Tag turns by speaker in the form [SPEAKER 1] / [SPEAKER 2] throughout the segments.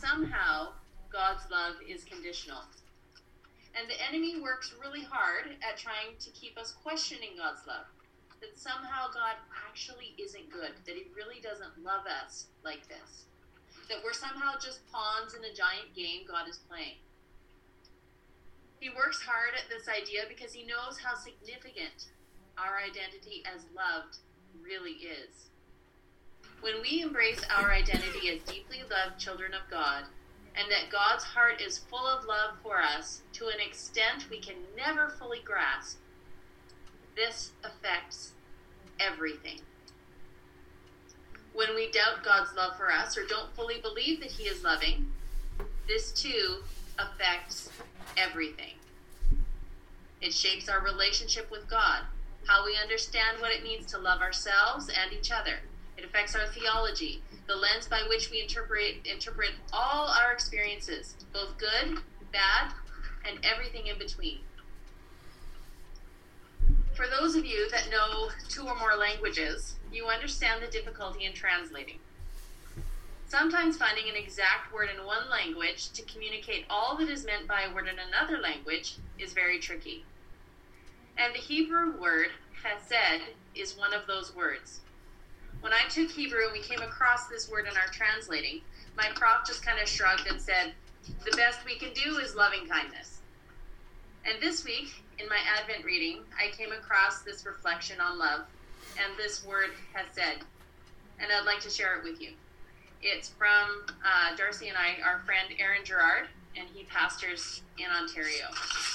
[SPEAKER 1] somehow God's love is conditional. And the enemy works really hard at trying to keep us questioning God's love. That somehow God actually isn't good, that he really doesn't love us like this. That we're somehow just pawns in a giant game God is playing. He works hard at this idea because he knows how significant our identity as loved really is. When we embrace our identity as deeply loved children of God, and that God's heart is full of love for us to an extent we can never fully grasp, this affects everything. When we doubt God's love for us or don't fully believe that he is loving, this too affects everything. It shapes our relationship with God, how we understand what it means to love ourselves and each other. It affects our theology, the lens by which we interpret all our experiences, both good, bad, and everything in between. For those of you that know 2 or more languages, you understand the difficulty in translating. Sometimes finding an exact word in one language to communicate all that is meant by a word in another language is very tricky. And the Hebrew word, chesed, is one of those words. When I took Hebrew and we came across this word in our translating, my prof just kind of shrugged and said, the best we can do is loving kindness. And this week, in my Advent reading, I came across this reflection on love and this word chesed, and I'd like to share it with you. It's from Darcy and I, our friend Aaron Gerard, and he pastors in Ontario.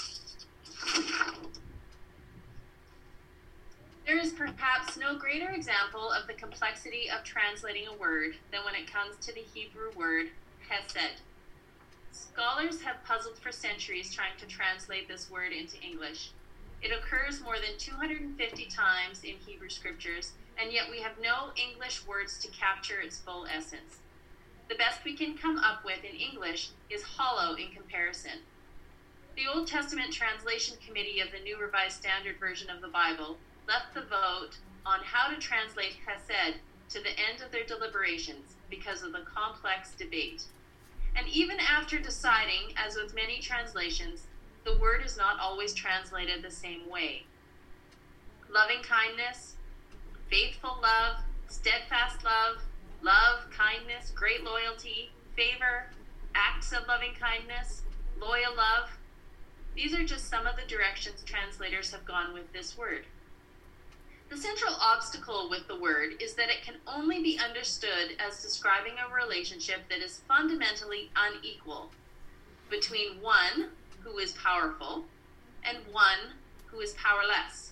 [SPEAKER 1] There is perhaps no greater example of the complexity of translating a word than when it comes to the Hebrew word chesed. Scholars have puzzled for centuries trying to translate this word into English. It occurs more than 250 times in Hebrew scriptures, and yet we have no English words to capture its full essence. The best we can come up with in English is hollow in comparison. The Old Testament Translation Committee of the New Revised Standard Version of the Bible left the vote on how to translate chesed to the end of their deliberations because of the complex debate. And even after deciding, as with many translations, the word is not always translated the same way. Loving kindness, faithful love, steadfast love, love, kindness, great loyalty, favor, acts of loving kindness, loyal love. These are just some of the directions translators have gone with this word. The central obstacle with the word is that it can only be understood as describing a relationship that is fundamentally unequal between one who is powerful and one who is powerless.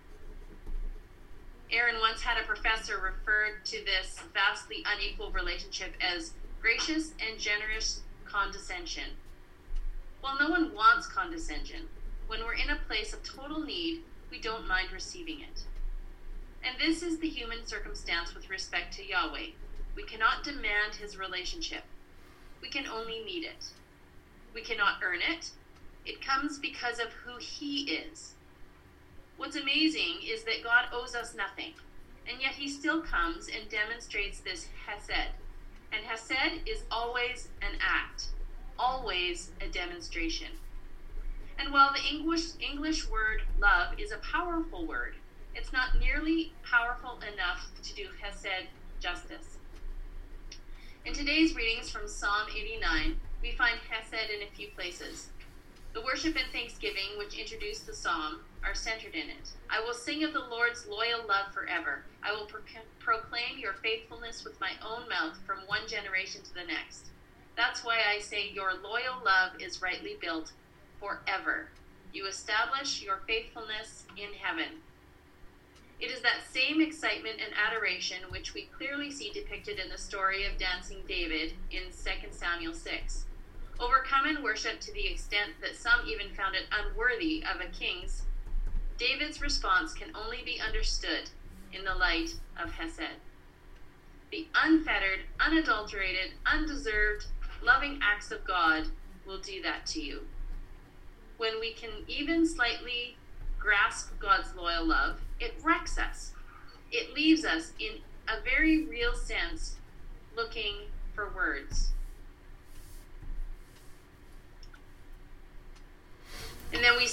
[SPEAKER 1] Aaron once had a professor refer to this vastly unequal relationship as gracious and generous condescension. While no one wants condescension, when we're in a place of total need, we don't mind receiving it. And this is the human circumstance with respect to Yahweh. We cannot demand his relationship. We can only need it. We cannot earn it. It comes because of who he is. What's amazing is that God owes us nothing, and yet he still comes and demonstrates this chesed. And chesed is always an act, always a demonstration. And while the English word love is a powerful word, it's not nearly powerful enough to do chesed justice. In today's readings from Psalm 89, we find chesed in a few places. The worship and thanksgiving, which introduce the psalm, are centered in it. I will sing of the Lord's loyal love forever. I will proclaim your faithfulness with my own mouth from one generation to the next. That's why I say your loyal love is rightly built forever. You establish your faithfulness in heaven. It is that same excitement and adoration which we clearly see depicted in the story of dancing David in 2 Samuel 6. Overcome in worship to the extent that some even found it unworthy of a king's, David's response can only be understood in the light of chesed. The unfettered, unadulterated, undeserved, loving acts of God will do that to you. When we can even slightly grasp God's loyal love, it wrecks us. It leaves us, in a very real sense, looking for words.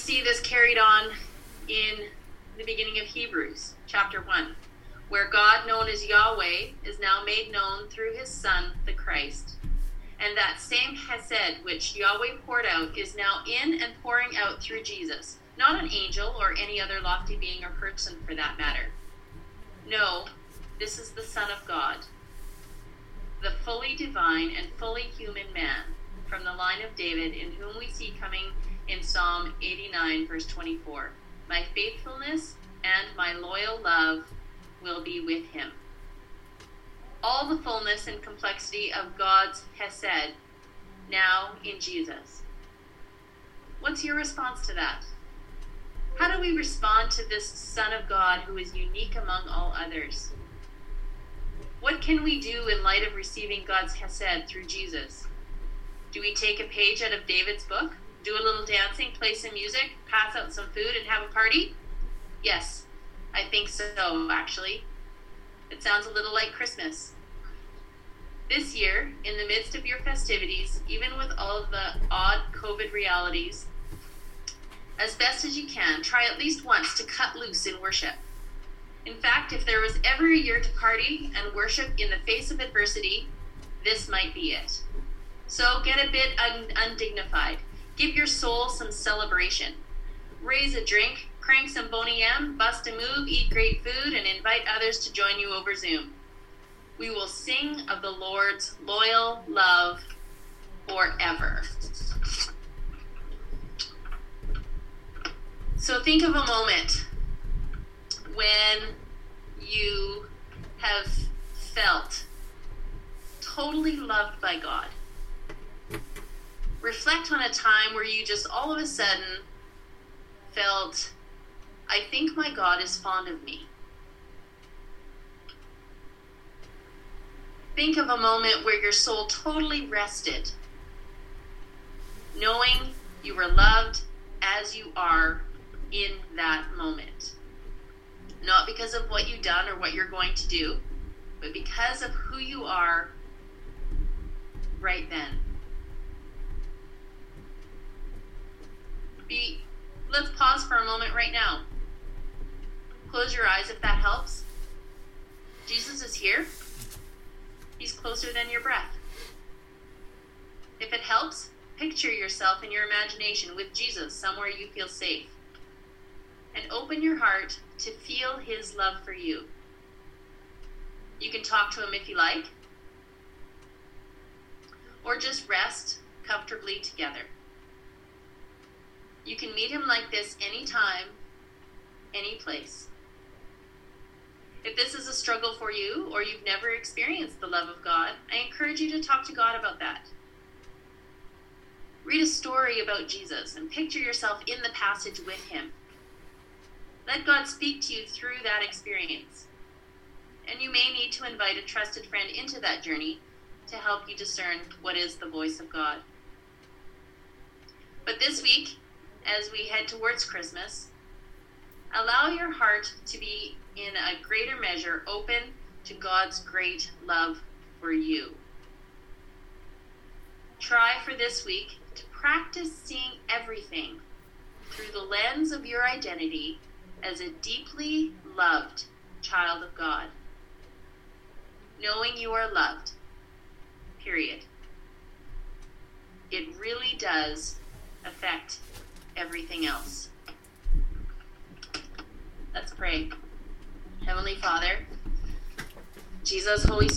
[SPEAKER 1] see this carried on in the beginning of Hebrews, chapter 1, where God, known as Yahweh, is now made known through his Son, the Christ. And that same Hesed which Yahweh poured out is now in and pouring out through Jesus, not an angel or any other lofty being or person for that matter. No, this is the Son of God, the fully divine and fully human man from the line of David, in whom we see coming in Psalm 89, verse 24. My faithfulness and my loyal love will be with him. All the fullness and complexity of God's Hesed now in Jesus. What's your response to that? How do we respond to this Son of God who is unique among all others? What can we do in light of receiving God's Hesed through Jesus? Do we take a page out of David's book, do a little dancing, play some music, pass out some food, and have a party? Yes, I think so, actually. It sounds a little like Christmas. This year, in the midst of your festivities, even with all of the odd COVID realities, as best as you can, try at least once to cut loose in worship. In fact, if there was ever a year to party and worship in the face of adversity, this might be it. So get a bit undignified. Give your soul some celebration. Raise a drink, crank some Boney M, bust a move, eat great food, and invite others to join you over Zoom. We will sing of the Lord's loyal love forever. So think of a moment when you have felt totally loved by God. Reflect on a time where you just all of a sudden felt, I think my God is fond of me. Think of a moment where your soul totally rested, knowing you were loved as you are in that moment. Not because of what you've done or what you're going to do, but because of who you are right then. Let's pause for a moment right now. Close your eyes if that helps. Jesus is here. He's closer than your breath. If it helps, picture yourself in your imagination with Jesus somewhere you feel safe. And open your heart to feel his love for you. You can talk to him if you like, or just rest comfortably together. You can meet him like this anytime, any place. If this is a struggle for you, or you've never experienced the love of God, I encourage you to talk to God about that. Read a story about Jesus and picture yourself in the passage with him. Let God speak to you through that experience. And you may need to invite a trusted friend into that journey to help you discern what is the voice of God. But this week, as we head towards Christmas, allow your heart to be in a greater measure open to God's great love for you. Try for this week to practice seeing everything through the lens of your identity as a deeply loved child of God. Knowing you are loved, period. It really does affect everything else. Let's pray. Heavenly Father, Jesus, Holy Spirit,